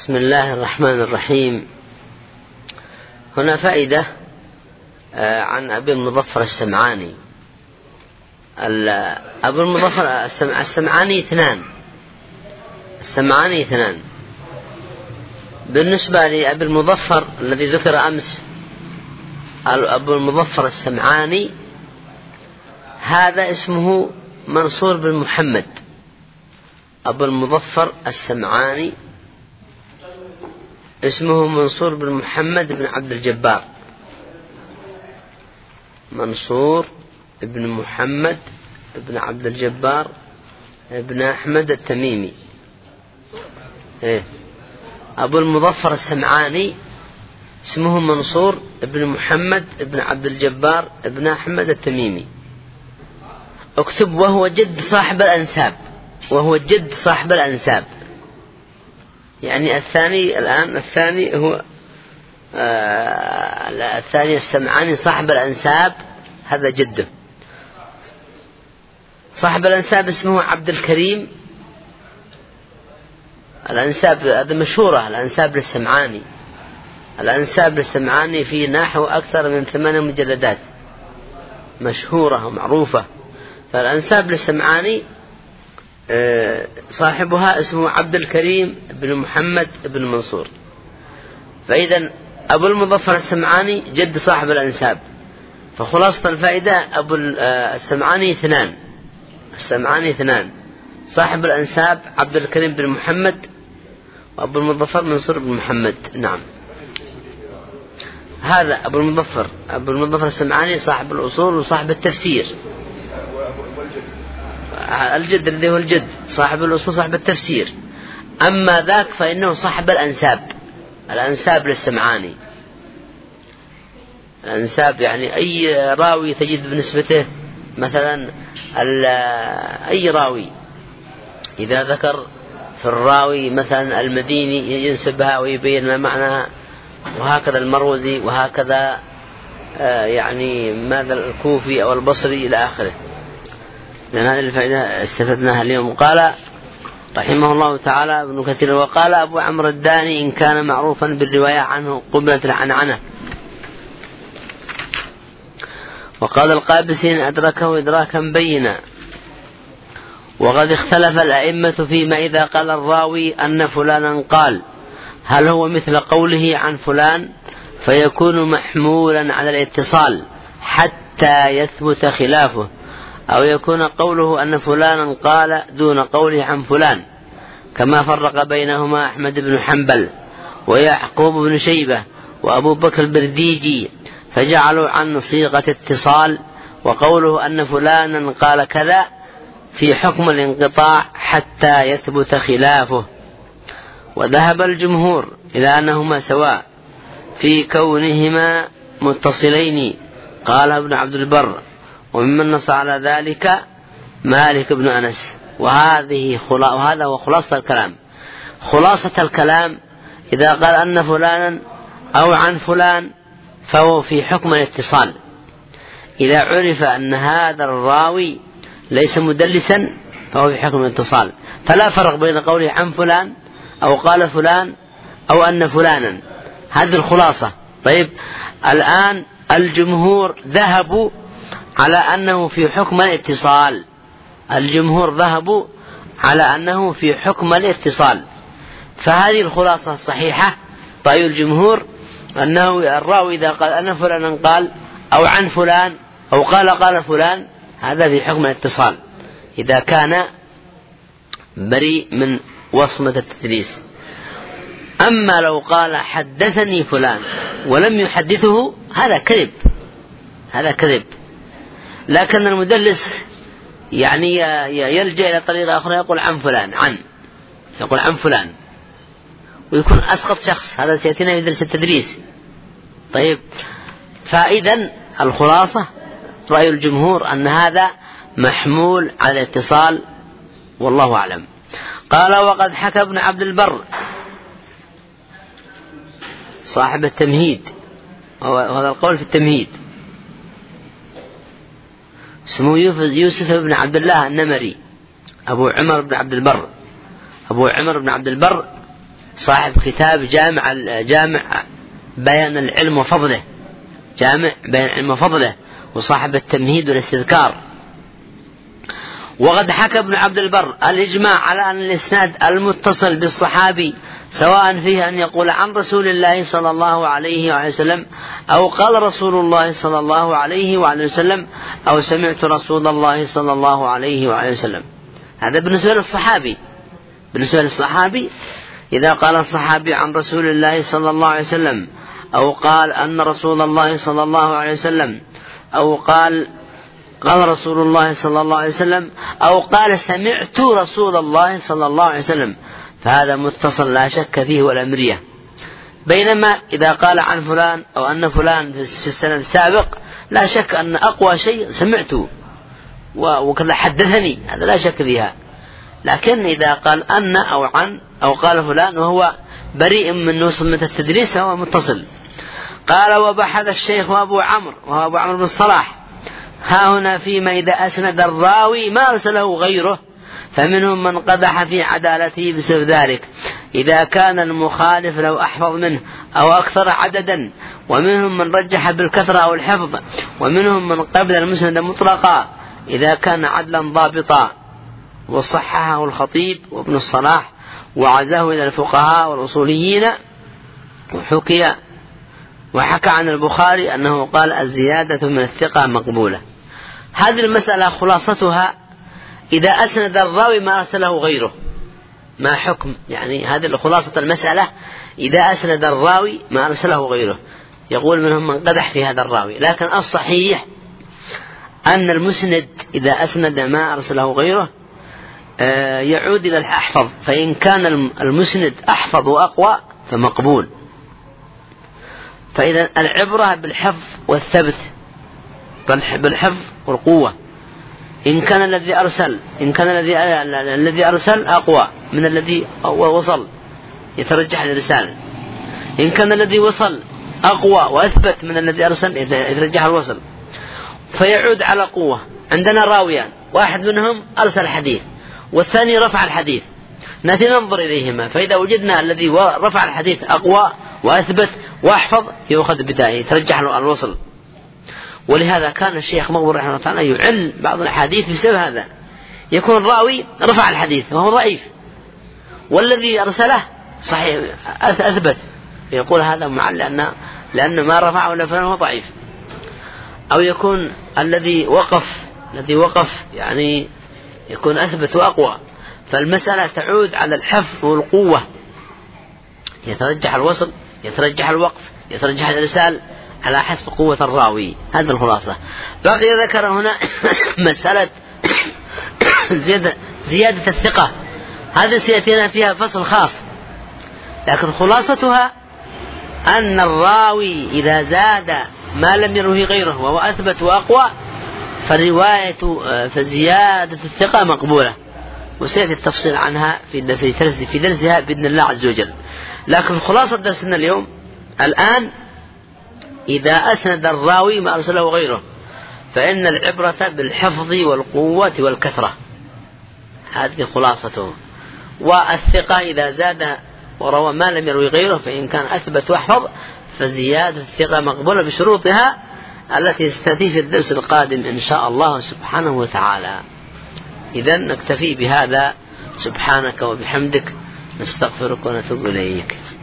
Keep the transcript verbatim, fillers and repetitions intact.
بسم الله الرحمن الرحيم. هنا فائدة عن أبي المظفر السمعاني. أبو المظفر السمعاني اثنان السمعاني اثنان بالنسبة لأبي المظفر الذي ذكر أمس، أبو المظفر السمعاني هذا اسمه منصور بن محمد. أبو المظفر السمعاني اسمه منصور بن محمد بن عبد الجبار، منصور بن محمد بن عبد الجبار بن أحمد التميمي. إيه؟ أبو المظفر السمعاني اسمه منصور بن محمد بن عبد الجبار بن أحمد التميمي. اكتب وهو جد صاحب الأنساب، وهو جد صاحب الأنساب. يعني الثاني الآن الثاني هو آه الثاني السمعاني صاحب الأنساب، هذا جده. صاحب الأنساب اسمه عبد الكريم. الأنساب هذا مشهورة، الأنساب للسمعاني. الأنساب للسمعاني في نحو أكثر من ثمانية مجلدات، مشهورة ومعروفة. فالأنساب للسمعاني صاحبها اسمه عبد الكريم بن محمد بن منصور. فإذا أبو المظفر السمعاني جد صاحب الأنساب. فخلاصة الفائدة أبو السمعاني اثنان السمعاني اثنان صاحب الأنساب عبد الكريم بن محمد، وأبو المظفر منصور بن محمد. نعم، هذا أبو المظفر أبو المظفر السمعاني صاحب الأصول وصاحب التفسير. الجد الذي هو الجد صاحب الأصول صاحب التفسير. أما ذاك فإنه صاحب الأنساب. الأنساب للسمعاني، الأنساب يعني أي راوي تجد بنسبته، مثلا أي راوي إذا ذكر في الراوي مثلا المديني ينسبها ويبين ما معناها، وهكذا المروزي، وهكذا يعني ماذا الكوفي أو البصري إلى آخره. لأن هذه الفائدة استفدناها اليوم. قال رحمه الله تعالى ابن كثير: وقال أبو عمرو الداني: إن كان معروفا بالرواية عنه قبلت العنعنة. وقال القابسي: إن أدركه إدراكا بينا. وقد اختلف الأئمة فيما إذا قال الراوي أن فلانا قال، هل هو مثل قوله عن فلان فيكون محمولا على الاتصال حتى يثبت خلافه، أو يكون قوله أن فلانا قال دون قوله عن فلان، كما فرق بينهما أحمد بن حنبل ويعقوب بن شيبة وأبو بكر البرديجي، فجعلوا عن صيغة اتصال، وقوله أن فلانا قال كذا في حكم الانقطاع حتى يثبت خلافه. وذهب الجمهور إلى أنهما سواء في كونهما متصلين، قال ابن عبد البر، وممن نص على ذلك مالك بن أنس. وهذه خلا... وهذا هو خلاصة الكلام. خلاصة الكلام إذا قال أن فلانا أو عن فلان فهو في حكم الاتصال. إذا عرف أن هذا الراوي ليس مدلسا فهو في حكم الاتصال، فلا فرق بين قوله عن فلان أو قال فلان أو أن فلانا. هذه الخلاصة. طيب، الآن الجمهور ذهبوا على أنه في حكم الاتصال. الجمهور ذهبوا على أنه في حكم الاتصال. فهذه الخلاصة الصحيحة. رأي الجمهور أنه الراوي إذا قال أن فلانا قال أو عن فلان أو قال قال فلان، هذا في حكم الاتصال إذا كان بريء من وصمة التدليس. أما لو قال حدثني فلان ولم يحدثه، هذا كذب، هذا كذب. لكن المدلس يعني يلجأ إلى طريقة أخرى، يقول عن فلان، عن يقول عن فلان، ويكون أسقط شخص. هذا سيأتينا في درس التدريس. طيب، فإذا الخلاصة رأي الجمهور أن هذا محمول على الاتصال، والله أعلم. قال: وقد حكى ابن عبد البر صاحب التمهيد، وهذا القول في التمهيد، اسمه يوسف بن عبد الله النمري، أبو عمر بن عبد البر. أبو عمر بن عبد البر صاحب كتاب جامع جامع بيان العلم وفضله، جامع بيان العلم وفضله، وصاحب التمهيد والاستذكار. وقد حكى ابن عبد البر الإجماع على أن الإسناد المتصل بالصحابي سواء فيه أن يقول عن رسول الله صلى الله عليه وسلم أو قال رسول الله صلى الله عليه وسلم أو سمعت رسول الله صلى الله عليه وسلم. هذا بالنسبة للصحابي. بالنسبة للصحابي إذا قال الصحابي عن رسول الله صلى الله عليه وسلم أو قال أن رسول الله صلى الله عليه وسلم أو قال قال رسول الله صلى الله عليه وسلم أو قال سمعت رسول الله صلى الله عليه وسلم، فهذا متصل لا شك فيه ولا مرية. بينما إذا قال عن فلان أو أن فلان في السنة السابق لا شك أن أقوى شيء سمعته وكذا حدثني، هذا لا شك فيها. لكن إذا قال أن أو عن أو قال فلان وهو بريء من وصمة التدريس هو متصل. قال وبحث الشيخ أبو عمرو وهو أبو عمرو بن الصلاح ها هنا فيما إذا أسند الراوي ما أرسله غيره، فمنهم من قدح في عدالته بسبب ذلك إذا كان المخالف لو أحفظ منه أو أكثر عددا، ومنهم من رجح بالكثرة أو الحفظ، ومنهم من قبل المسند مطلقا إذا كان عدلا ضابطا. وصححه الخطيب وابن الصلاح وعزاه إلى الفقهاء والأصوليين. وحكي وحكى عن البخاري أنه قال الزيادة من الثقة مقبولة. هذه المسألة خلاصتها إذا أسند الراوي ما أرسله غيره ما حكم، يعني هذه خلاصة المسألة إذا أسند الراوي ما أرسله غيره. يقول منهم من قدح في هذا الراوي، لكن الصحيح أن المسند إذا أسند ما أرسله غيره يعود إلى الأحفظ، فإن كان المسند أحفظ وأقوى فمقبول. فإذا العبرة بالحفظ والثبت، بالحفظ والقوة. إن كان الذي أرسل إن كان الذي الذي أرسل أقوى من الذي وصل يترجح الإرسال، إن كان الذي وصل أقوى وأثبت من الذي أرسل يترجح الوصل، فيعود على قوة. عندنا راويان، واحد منهم أرسل حديث والثاني رفع الحديث، نأتي ننظر إليهما، فإذا وجدنا الذي رفع الحديث أقوى وأثبت وأحفظ يؤخذ بداية يترجح الوصل. ولهذا كان الشيخ مقبول رحمه الله تعالى يعل بعض الحديث بسبب هذا، يكون راوي رفع الحديث وهو ضعيف والذي أرسله صحيح أثبت، يقول هذا معل لأن لأن ما رفعه ولا فلان هو ضعيف. أو يكون الذي وقف الذي وقف يعني يكون أثبت وأقوى. فالمسألة تعود على الحفظ والقوة، يترجح الوصل يترجح الوقف يترجح الإرسال على حسب قوة الراوي. هذا الخلاصة. بقي ذكر هنا مسألة زيادة, زيادة الثقة، هذا سيأتينا فيها فصل خاص، لكن خلاصتها أن الراوي إذا زاد ما لم يروه غيره وهو أثبت وأقوى فالرواية فزيادة الثقة مقبولة، وسيأتي التفصيل عنها في درس في درسها بإذن الله عز وجل. لكن خلاصة درسنا اليوم الآن إذا أسند الراوي ما أرسله غيره فإن العبرة بالحفظ والقوة والكثرة، هذه خلاصته. والثقة إذا زاد وروى ما لم يروي غيره فإن كان أثبت واحفظ فزيادة الثقة مقبولة بشروطها التي ستأتي في الدرس القادم إن شاء الله سبحانه وتعالى. إذن نكتفي بهذا، سبحانك وبحمدك نستغفرك ونتوب إليك.